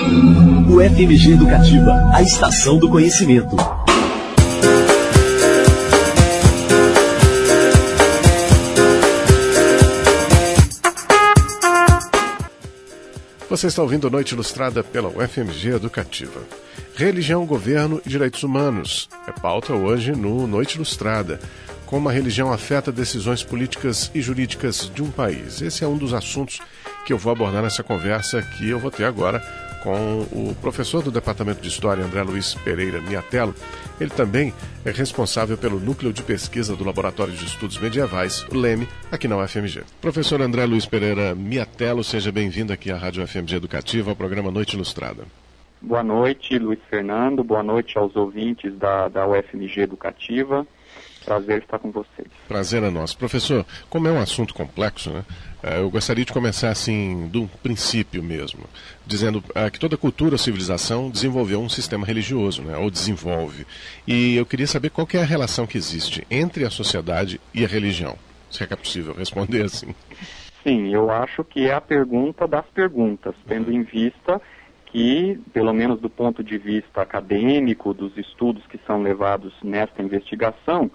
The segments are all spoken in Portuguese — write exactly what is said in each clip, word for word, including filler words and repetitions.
O F M G Educativa, a estação do conhecimento. Você está ouvindo a Noite Ilustrada pela U F M G Educativa. Religião, governo e direitos humanos. É pauta hoje no Noite Ilustrada. Como a religião afeta decisões políticas e jurídicas de um país. Esse é um dos assuntos que eu vou abordar nessa conversa que eu vou ter agora com o professor do Departamento de História, André Luiz Pereira Miatello. Ele também é responsável pelo Núcleo de Pesquisa do Laboratório de Estudos Medievais, o LEME, aqui na U F M G. Professor André Luiz Pereira Miatello, seja bem-vindo aqui à Rádio U F M G Educativa, ao programa Noite Ilustrada. Boa noite, Luiz Fernando. Boa noite aos ouvintes da, da U F M G Educativa. Prazer estar com vocês. Prazer é nosso. Professor, como é um assunto complexo, né? Eu gostaria de começar assim, do princípio mesmo, dizendo uh, que toda cultura ou civilização desenvolveu um sistema religioso, né? Ou desenvolve. E eu queria saber qual que é a relação que existe entre a sociedade e a religião. Se é que é possível responder assim. Sim, eu acho que é a pergunta das perguntas, tendo em vista que, pelo menos do ponto de vista acadêmico, dos estudos que são levados nesta investigação,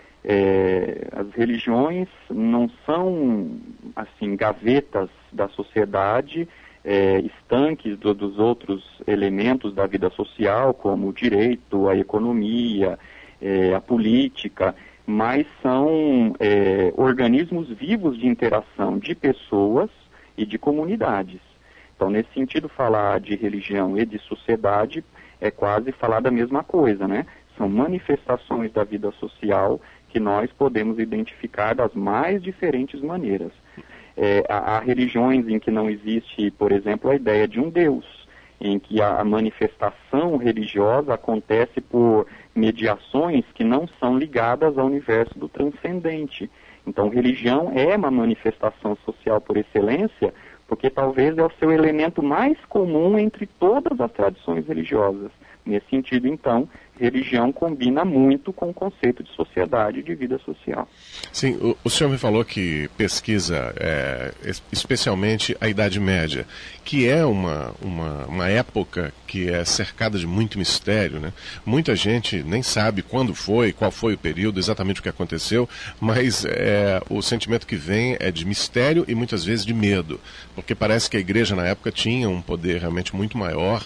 É, as religiões não são, assim, gavetas da sociedade, é, estanques do, dos outros elementos da vida social, como o direito, a economia, é, a política, mas são é, organismos vivos de interação de pessoas e de comunidades. Então, nesse sentido, falar de religião e de sociedade é quase falar da mesma coisa, né? São manifestações da vida social que nós podemos identificar das mais diferentes maneiras. É, há, há religiões em que não existe, por exemplo, a ideia de um Deus, em que a, a manifestação religiosa acontece por mediações que não são ligadas ao universo do transcendente. Então, religião é uma manifestação social por excelência, porque talvez é o seu elemento mais comum entre todas as tradições religiosas. Nesse sentido, então, religião combina muito com o conceito de sociedade e de vida social. Sim, o, o senhor me falou que pesquisa é, especialmente a Idade Média, que é uma, uma, uma época que é cercada de muito mistério, né? Muita gente nem sabe quando foi, qual foi o período, exatamente o que aconteceu, mas é, o sentimento que vem é de mistério e muitas vezes de medo, porque parece que a igreja na época tinha um poder realmente muito maior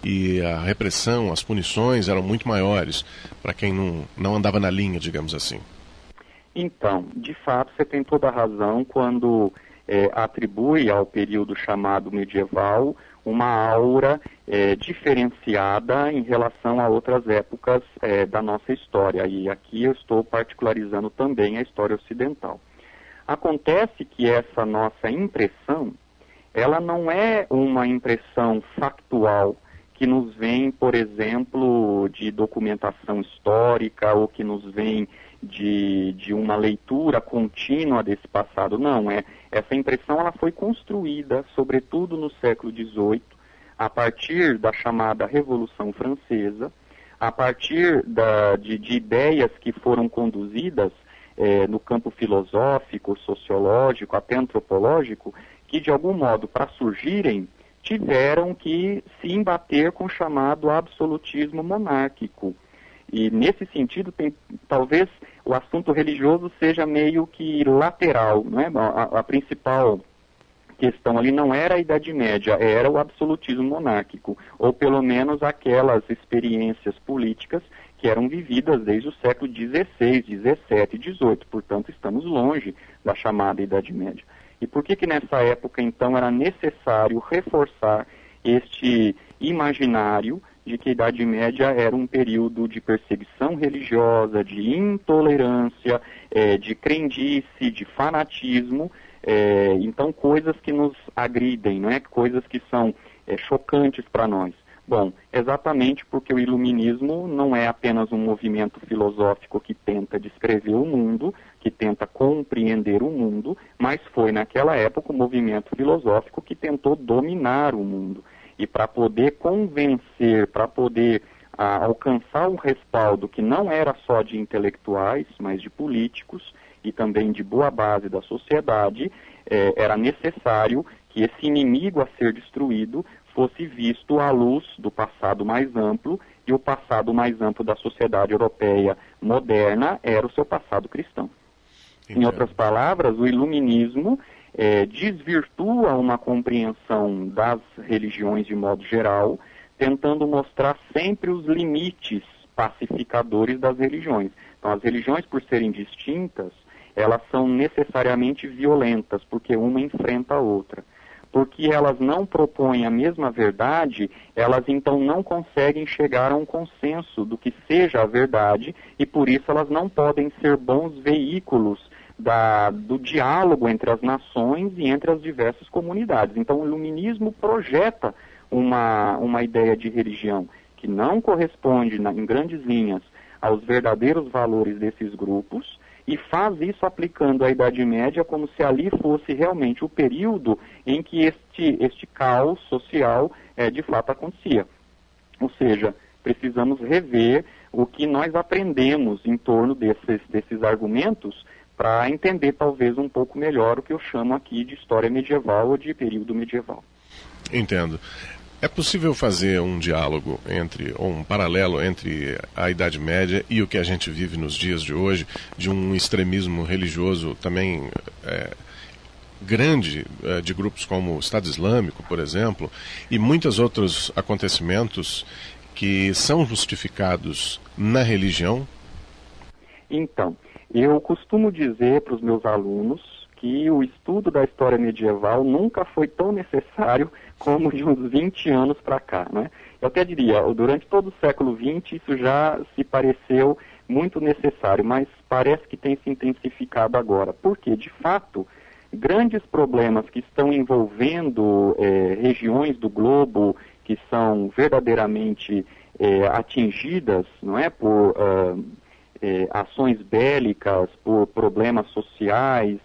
e a repressão, as punições eram muito maiores para quem não, não andava na linha, digamos assim. Então, de fato, você tem toda a razão quando é, atribui ao período chamado medieval uma aura é, diferenciada em relação a outras épocas é, da nossa história. E aqui eu estou particularizando também a história ocidental. Acontece que essa nossa impressão, ela não é uma impressão factual que nos vem, por exemplo, de documentação histórica ou que nos vem de, de uma leitura contínua desse passado. Não, é, essa impressão ela foi construída, sobretudo no século dezoito, a partir da chamada Revolução Francesa, a partir da, de, de ideias que foram conduzidas eh, no campo filosófico, sociológico, até antropológico, que de algum modo, para surgirem, tiveram que se embater com o chamado absolutismo monárquico. E, nesse sentido, tem, talvez o assunto religioso seja meio que lateral, não é? A, a principal questão ali não era a Idade Média, era o absolutismo monárquico, ou pelo menos aquelas experiências políticas que eram vividas desde o século dezesseis, dezessete e dezoito. Portanto, estamos longe da chamada Idade Média. E por que que nessa época, então, era necessário reforçar este imaginário de que a Idade Média era um período de perseguição religiosa, de intolerância, é, de crendice, de fanatismo, é, então coisas que nos agridem, não é? Coisas que são é, chocantes para nós. Bom, exatamente porque o iluminismo não é apenas um movimento filosófico que tenta descrever o mundo, que tenta compreender o mundo, mas foi naquela época um movimento filosófico que tentou dominar o mundo. E para poder convencer, para poder ah, alcançar um respaldo que não era só de intelectuais, mas de políticos e também de boa base da sociedade, eh, era necessário que esse inimigo a ser destruído fosse visto à luz do passado mais amplo, e o passado mais amplo da sociedade europeia moderna era o seu passado cristão. Entendo. Em outras palavras, o iluminismo é, desvirtua uma compreensão das religiões de modo geral, tentando mostrar sempre os limites pacificadores das religiões. Então, as religiões, por serem distintas, elas são necessariamente violentas, porque uma enfrenta a outra. Porque elas não propõem a mesma verdade, elas então não conseguem chegar a um consenso do que seja a verdade, e por isso elas não podem ser bons veículos da, do diálogo entre as nações e entre as diversas comunidades. Então, o iluminismo projeta uma, uma ideia de religião que não corresponde, na, em grandes linhas, aos verdadeiros valores desses grupos, e faz isso aplicando a Idade Média como se ali fosse realmente o período em que este, este caos social é, de fato acontecia. Ou seja, precisamos rever o que nós aprendemos em torno desses, desses argumentos para entender talvez um pouco melhor o que eu chamo aqui de história medieval ou de período medieval. Entendo. É possível fazer um diálogo entre, ou um paralelo entre a Idade Média e o que a gente vive nos dias de hoje, de um extremismo religioso também é, grande, é, de grupos como o Estado Islâmico, por exemplo, e muitos outros acontecimentos que são justificados na religião? Então, eu costumo dizer para os meus alunos que o estudo da história medieval nunca foi tão necessário como de uns vinte anos para cá, né? Eu até diria, durante todo o século vinte isso já se pareceu muito necessário, mas parece que tem se intensificado agora, porque, de fato, grandes problemas que estão envolvendo é, regiões do globo que são verdadeiramente é, atingidas, não é, por uh, é, ações bélicas, por problemas sociais,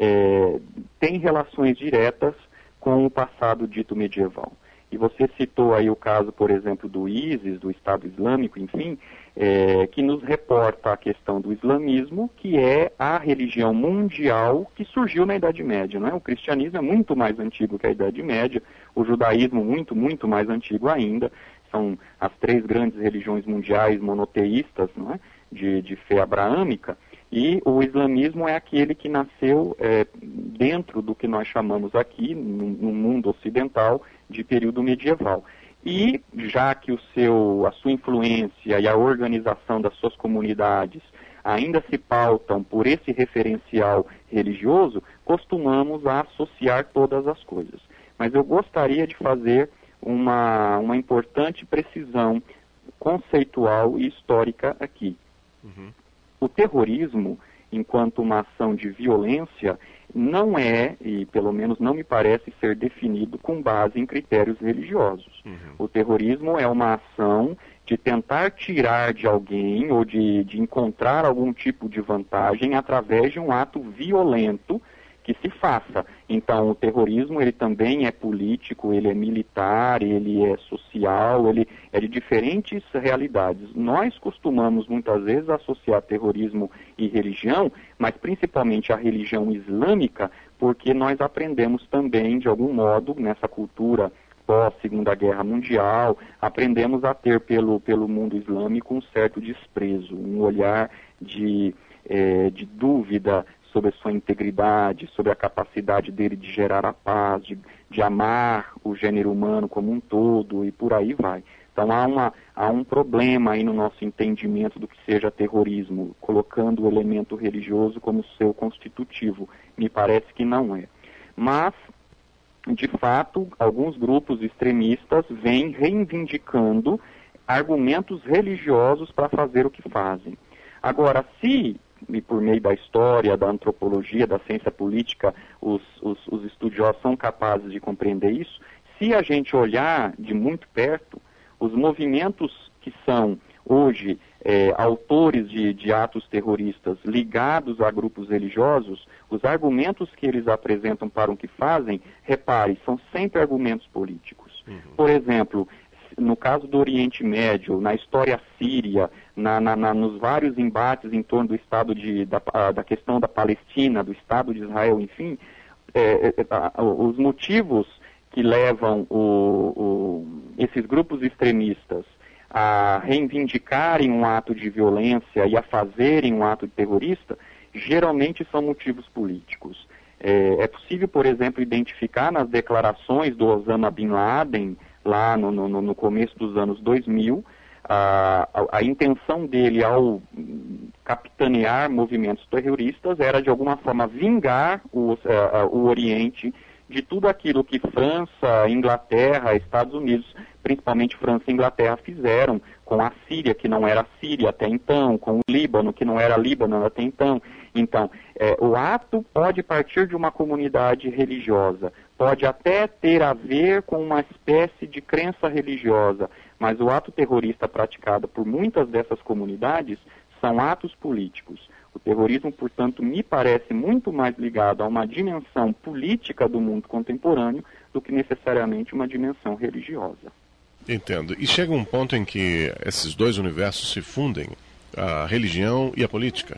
É, tem relações diretas com o passado dito medieval. E você citou aí o caso, por exemplo, do ISIS, do Estado Islâmico, enfim, é, que nos reporta a questão do islamismo, que é a religião mundial que surgiu na Idade Média, não é? O cristianismo é muito mais antigo que a Idade Média, o judaísmo muito, muito mais antigo ainda, são as três grandes religiões mundiais monoteístas, não é? de, de fé abraâmica. E o islamismo é aquele que nasceu é, dentro do que nós chamamos aqui, no, no mundo ocidental, de período medieval. E já que o seu, a sua influência e a organização das suas comunidades ainda se pautam por esse referencial religioso, costumamos a associar todas as coisas. Mas eu gostaria de fazer uma, uma importante precisão conceitual e histórica aqui. Uhum. O terrorismo, enquanto uma ação de violência, não é, e pelo menos não me parece ser definido com base em critérios religiosos. Uhum. O terrorismo é uma ação de tentar tirar de alguém ou de, de encontrar algum tipo de vantagem através de um ato violento que se faça. Então, o terrorismo, ele também é político, ele é militar, ele é social, ele é de diferentes realidades. Nós costumamos, muitas vezes, associar terrorismo e religião, mas principalmente a religião islâmica, porque nós aprendemos também, de algum modo, nessa cultura pós-Segunda Guerra Mundial, aprendemos a ter pelo, pelo mundo islâmico um certo desprezo, um olhar de, é, de dúvida sobre a sua integridade, sobre a capacidade dele de gerar a paz, de, de amar o gênero humano como um todo, e por aí vai. Então há, uma, há um problema aí no nosso entendimento do que seja terrorismo, colocando o elemento religioso como seu constitutivo. Me parece que não é. Mas, de fato, alguns grupos extremistas vêm reivindicando argumentos religiosos para fazer o que fazem. Agora, se, e por meio da história, da antropologia, da ciência política, os, os, os estudiosos são capazes de compreender isso, se a gente olhar de muito perto, os movimentos que são hoje é, autores de, de atos terroristas ligados a grupos religiosos, os argumentos que eles apresentam para o que fazem, repare, são sempre argumentos políticos. Uhum. Por exemplo, no caso do Oriente Médio, na história síria, na, na, na, nos vários embates em torno do estado de, da, da questão da Palestina, do Estado de Israel, enfim, é, é, os motivos que levam o, o, esses grupos extremistas a reivindicarem um ato de violência e a fazerem um ato terrorista, geralmente são motivos políticos. É, é possível, por exemplo, identificar nas declarações do Osama Bin Laden, lá no, no, no começo dos anos dois mil, a, a, a intenção dele ao capitanear movimentos terroristas era, de alguma forma, vingar o, a, o Oriente de tudo aquilo que França, Inglaterra, Estados Unidos, principalmente França e Inglaterra, fizeram com a Síria, que não era Síria até então, com o Líbano, que não era Líbano até então. Então, é, o ato pode partir de uma comunidade religiosa, pode até ter a ver com uma espécie de crença religiosa, mas o ato terrorista praticado por muitas dessas comunidades são atos políticos. O terrorismo, portanto, me parece muito mais ligado a uma dimensão política do mundo contemporâneo do que necessariamente uma dimensão religiosa. Entendo. E chega um ponto em que esses dois universos se fundem, a religião e a política?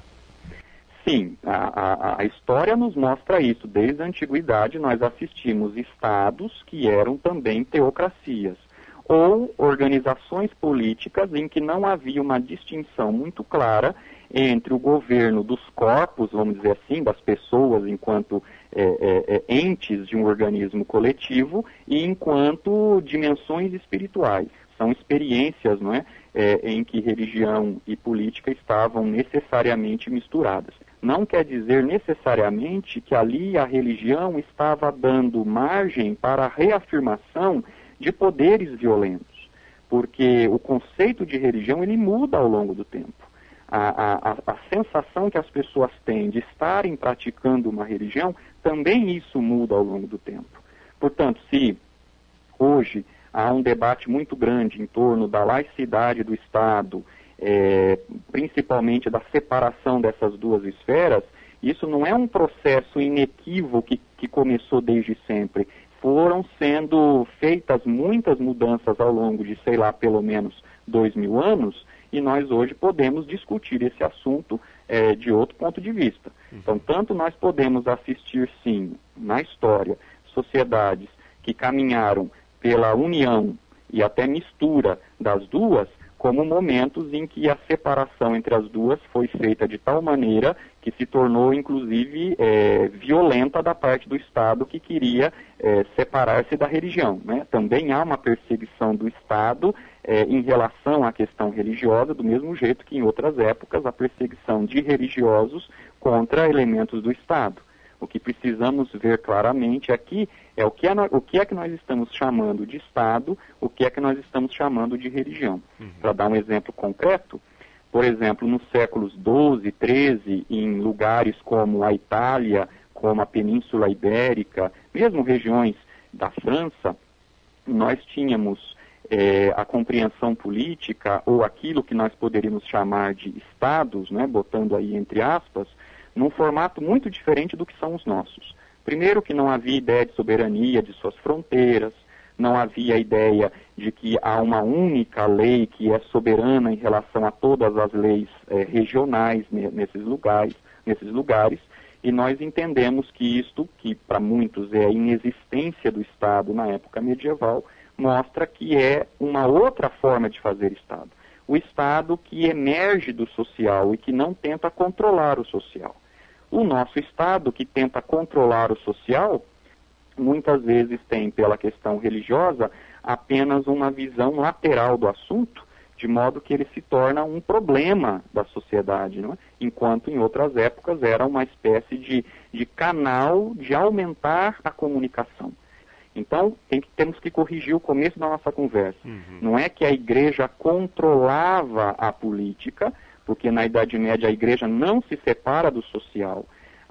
Sim, a, a, a história nos mostra isso. Desde a antiguidade nós assistimos estados que eram também teocracias, ou organizações políticas em que não havia uma distinção muito clara entre o governo dos corpos, vamos dizer assim, das pessoas enquanto é, é, é, entes de um organismo coletivo e enquanto dimensões espirituais. São experiências, não é, é, em que religião e política estavam necessariamente misturadas. Não quer dizer necessariamente que ali a religião estava dando margem para a reafirmação de poderes violentos, porque o conceito de religião ele muda ao longo do tempo. A, a, a sensação que as pessoas têm de estarem praticando uma religião, também isso muda ao longo do tempo. Portanto, se hoje há um debate muito grande em torno da laicidade do Estado, é, principalmente da separação dessas duas esferas, isso não é um processo inequívoco que, que começou desde sempre. Foram sendo feitas muitas mudanças ao longo de, sei lá, pelo menos dois mil anos, e nós hoje podemos discutir esse assunto é, de outro ponto de vista. Então, tanto nós podemos assistir, sim, na história, sociedades que caminharam pela união e até mistura das duas, como momentos em que a separação entre as duas foi feita de tal maneira que se tornou, inclusive, é, violenta da parte do Estado que queria é, separar-se da religião, né? Também há uma perseguição do Estado é, em relação à questão religiosa, do mesmo jeito que em outras épocas a perseguição de religiosos contra elementos do Estado. O que precisamos ver claramente aqui é o que é, o que é que nós estamos chamando de Estado, o que é que nós estamos chamando de religião. Uhum. Para dar um exemplo concreto, por exemplo, nos séculos doze, treze, em lugares como a Itália, como a Península Ibérica, mesmo regiões da França, nós tínhamos é, a compreensão política, ou aquilo que nós poderíamos chamar de Estados, né, botando aí entre aspas, num formato muito diferente do que são os nossos. Primeiro que não havia ideia de soberania de suas fronteiras, não havia ideia de que há uma única lei que é soberana em relação a todas as leis eh, regionais nesses lugares, nesses lugares, e nós entendemos que isto, que para muitos é a inexistência do Estado na época medieval, mostra que é uma outra forma de fazer Estado. O Estado que emerge do social e que não tenta controlar o social. O nosso Estado, que tenta controlar o social, muitas vezes tem, pela questão religiosa, apenas uma visão lateral do assunto, de modo que ele se torna um problema da sociedade, não é? Enquanto em outras épocas era uma espécie de, de canal de aumentar a comunicação. Então, tem que, temos que corrigir o começo da nossa conversa. Uhum. Não é que a igreja controlava a política, porque na Idade Média a igreja não se separa do social.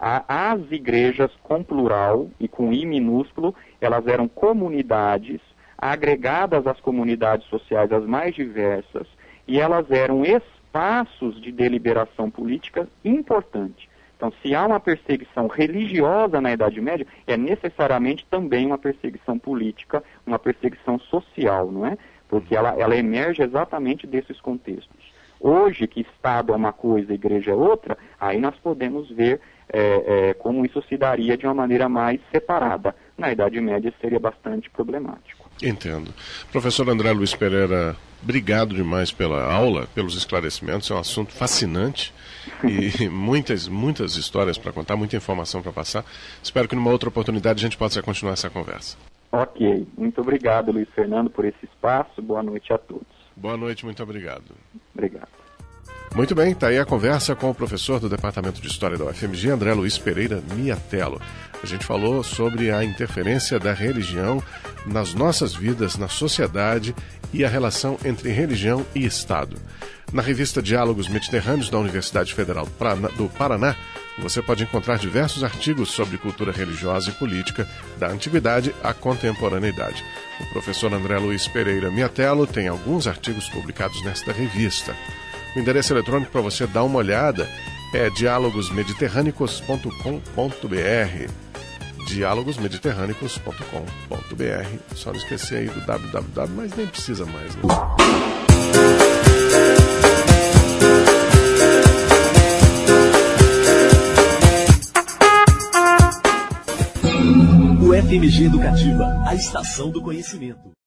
As igrejas, com plural e com I minúsculo, elas eram comunidades agregadas às comunidades sociais as mais diversas, e elas eram espaços de deliberação política importante. Então, se há uma perseguição religiosa na Idade Média, é necessariamente também uma perseguição política, uma perseguição social, não é? Porque ela, ela emerge exatamente desses contextos. Hoje, que Estado é uma coisa e igreja é outra, aí nós podemos ver é, é, como isso se daria de uma maneira mais separada. na Idade Média seria bastante problemático. Entendo. Professor André Luiz Pereira, obrigado demais pela aula, pelos esclarecimentos, é um assunto fascinante e muitas, muitas histórias para contar, muita informação para passar. Espero que numa outra oportunidade a gente possa continuar essa conversa. Ok, muito obrigado, Luiz Fernando, por esse espaço. Boa noite a todos. Boa noite, muito obrigado. Obrigado. Muito bem, está aí a conversa com o professor do Departamento de História da U F M G, André Luiz Pereira Miatello. A gente falou sobre a interferência da religião nas nossas vidas, na sociedade e a relação entre religião e Estado. Na revista Diálogos Mediterrâneos da Universidade Federal do Paraná, você pode encontrar diversos artigos sobre cultura religiosa e política, da antiguidade à contemporaneidade. O professor André Luiz Pereira Miatello tem alguns artigos publicados nesta revista. O endereço eletrônico para você dar uma olhada é diálogos mediterrânicos ponto com ponto b r. diálogos mediterrânicos ponto com ponto b r. Só não esquecer aí do www, mas nem precisa mais, né? U F M G Educativa, a estação do conhecimento.